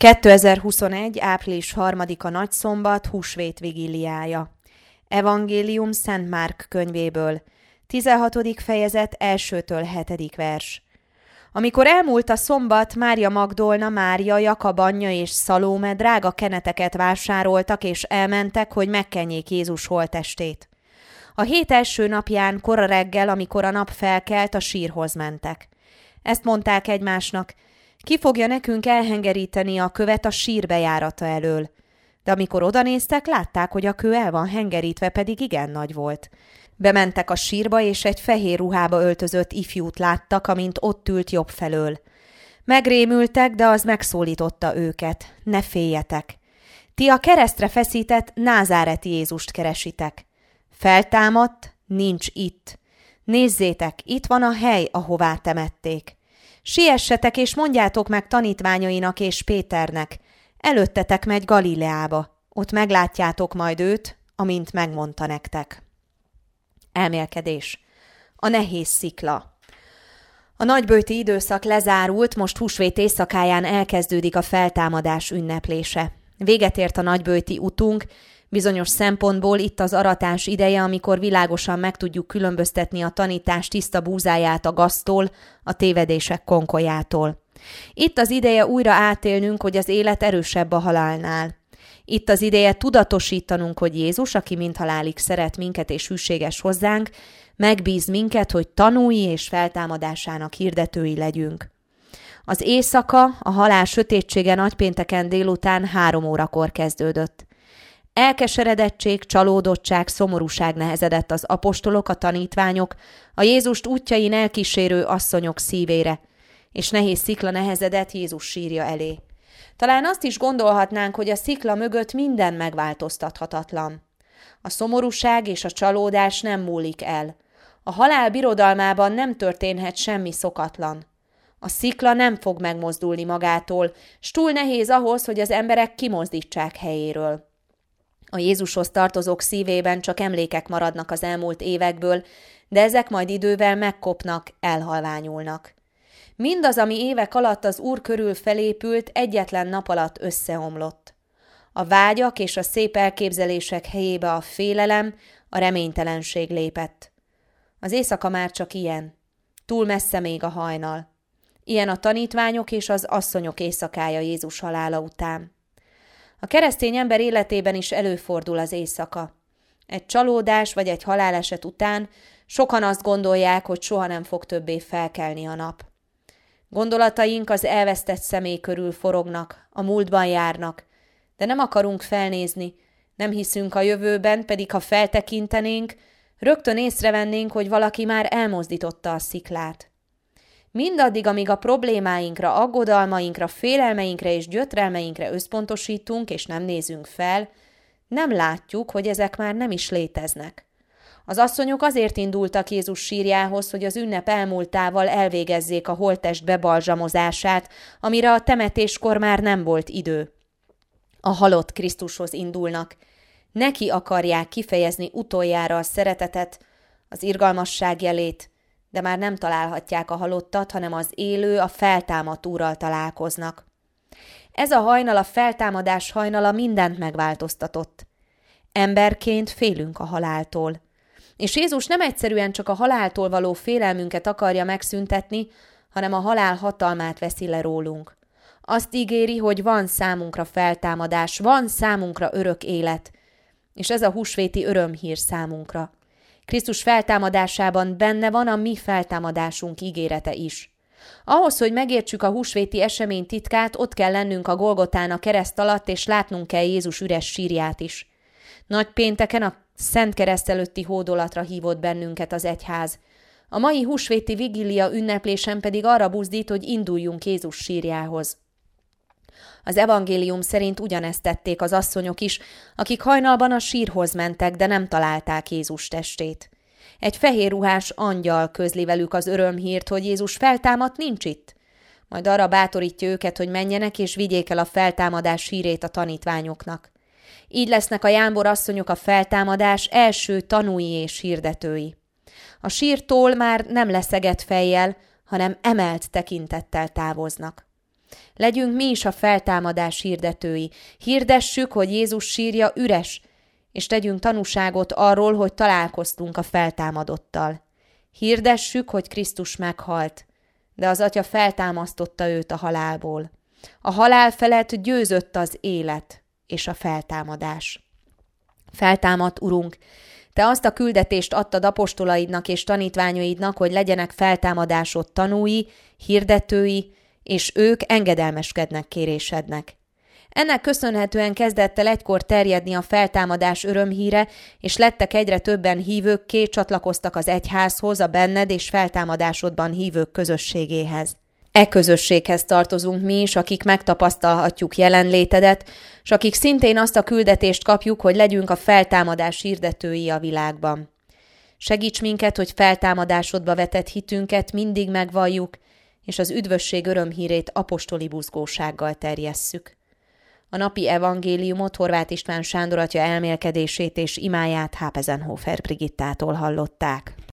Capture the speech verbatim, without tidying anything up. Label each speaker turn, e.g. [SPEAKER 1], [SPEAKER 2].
[SPEAKER 1] kétezer-huszonegy. április harmadika nagyszombat, húsvét vigíliája. Evangélium Szent Márk könyvéből. tizenhatodik fejezet, elsőtől hetedik vers. Amikor elmúlt a szombat, Mária Magdolna, Mária, Jakab anyja és Szalóme drága keneteket vásároltak, és elmentek, hogy megkenjék Jézus holttestét. A hét első napján, kora reggel, amikor a nap felkelt, a sírhoz mentek. Ezt mondták egymásnak: ki fogja nekünk elhengeríteni a követ a sír bejárata elől? De amikor odanéztek, látták, hogy a kő el van hengerítve, pedig igen nagy volt. Bementek a sírba, és egy fehér ruhába öltözött ifjút láttak, amint ott ült jobb felől. Megrémültek, de az megszólította őket: ne féljetek! Ti a keresztre feszített názáreti Jézust keresitek. Feltámadt, nincs itt. Nézzétek, itt van a hely, ahová temették. Siessetek és mondjátok meg tanítványainak és Péternek: előttetek megy Galileába, ott meglátjátok majd őt, amint megmondta nektek. Elmélkedés. A nehéz szikla. A nagyböjti időszak lezárult, most húsvét éjszakáján elkezdődik a feltámadás ünneplése. Véget ért a nagyböjti utunk, bizonyos szempontból itt az aratás ideje, amikor világosan meg tudjuk különböztetni a tanítás tiszta búzáját a gaztól, a tévedések konkolyától. Itt az ideje újra átélnünk, hogy az élet erősebb a halálnál. Itt az ideje tudatosítanunk, hogy Jézus, aki mindhalálig szeret minket és hűséges hozzánk, megbíz minket, hogy tanúi és feltámadásának hirdetői legyünk. Az éjszaka, a halál sötétsége nagypénteken délután három órakor kezdődött. Elkeseredettség, csalódottság, szomorúság nehezedett az apostolok, a tanítványok, a Jézust útjain elkísérő asszonyok szívére, és nehéz szikla nehezedett Jézus sírja elé. Talán azt is gondolhatnánk, hogy a szikla mögött minden megváltoztathatatlan. A szomorúság és a csalódás nem múlik el. A halál birodalmában nem történhet semmi szokatlan. A szikla nem fog megmozdulni magától, s túl nehéz ahhoz, hogy az emberek kimozdítsák helyéről. A Jézushoz tartozók szívében csak emlékek maradnak az elmúlt évekből, de ezek majd idővel megkopnak, elhalványulnak. Mindaz, ami évek alatt az Úr körül felépült, egyetlen nap alatt összeomlott. A vágyak és a szép elképzelések helyébe a félelem, a reménytelenség lépett. Az éjszaka már csak ilyen. Túl messze még a hajnal. Ilyen a tanítványok és az asszonyok éjszakája Jézus halála után. A keresztény ember életében is előfordul az éjszaka. Egy csalódás vagy egy haláleset után sokan azt gondolják, hogy soha nem fog többé felkelni a nap. Gondolataink az elvesztett személy körül forognak, a múltban járnak, de nem akarunk felnézni, nem hiszünk a jövőben, pedig ha feltekintenénk, rögtön észrevennénk, hogy valaki már elmozdította a sziklát. Mindaddig, amíg a problémáinkra, aggodalmainkra, félelmeinkre és gyötrelmeinkre összpontosítunk, és nem nézünk fel, nem látjuk, hogy ezek már nem is léteznek. Az asszonyok azért indultak Jézus sírjához, hogy az ünnep elmúltával elvégezzék a holttest bebalzsamozását, amire a temetéskor már nem volt idő. A halott Krisztushoz indulnak. Neki akarják kifejezni utoljára a szeretetet, az irgalmasság jelét, de már nem találhatják a halottat, hanem az élő, a feltámadt Úrral találkoznak. Ez a hajnal, a feltámadás hajnala mindent megváltoztatott. Emberként félünk a haláltól. És Jézus nem egyszerűen csak a haláltól való félelmünket akarja megszüntetni, hanem a halál hatalmát veszi le rólunk. Azt ígéri, hogy van számunkra feltámadás, van számunkra örök élet, és ez a húsvéti örömhír számunkra. Krisztus feltámadásában benne van a mi feltámadásunk ígérete is. Ahhoz, hogy megértsük a húsvéti esemény titkát, ott kell lennünk a Golgotán a kereszt alatt, és látnunk kell Jézus üres sírját is. Nagypénteken a Szent Kereszt előtti hódolatra hívott bennünket az egyház. A mai húsvéti vigília ünneplésen pedig arra buzdít, hogy induljunk Jézus sírjához. Az evangélium szerint ugyanezt tették az asszonyok is, akik hajnalban a sírhoz mentek, de nem találták Jézus testét. Egy fehér ruhás angyal közli velük az örömhírt, hogy Jézus feltámadt, nincs itt. Majd arra bátorítja őket, hogy menjenek és vigyék el a feltámadás hírét a tanítványoknak. Így lesznek a jámbor asszonyok a feltámadás első tanúi és hirdetői. A sírtól már nem leszegett fejjel, hanem emelt tekintettel távoznak. Legyünk mi is a feltámadás hirdetői. Hirdessük, hogy Jézus sírja üres, és tegyünk tanúságot arról, hogy találkoztunk a feltámadottal. Hirdessük, hogy Krisztus meghalt, de az Atya feltámasztotta őt a halálból. A halál felett győzött az élet és a feltámadás. Feltámadt, Urunk, Te azt a küldetést adtad apostolaidnak és tanítványaidnak, hogy legyenek feltámadásod tanúi, hirdetői, és ők engedelmeskednek kérésednek. Ennek köszönhetően kezdett el egykor terjedni a feltámadás örömhíre, és lettek egyre többen hívőkké, csatlakoztak az egyházhoz, a benned és feltámadásodban hívők közösségéhez. E közösséghez tartozunk mi is, akik megtapasztalhatjuk jelenlétedet, s akik szintén azt a küldetést kapjuk, hogy legyünk a feltámadás hirdetői a világban. Segíts minket, hogy feltámadásodba vetett hitünket mindig megvalljuk, és az üdvösség örömhírét apostoli buzgósággal terjesszük. A napi evangéliumot Horváth István Sándor atya elmélkedését és imáját Hápezenhofer Brigittától hallották.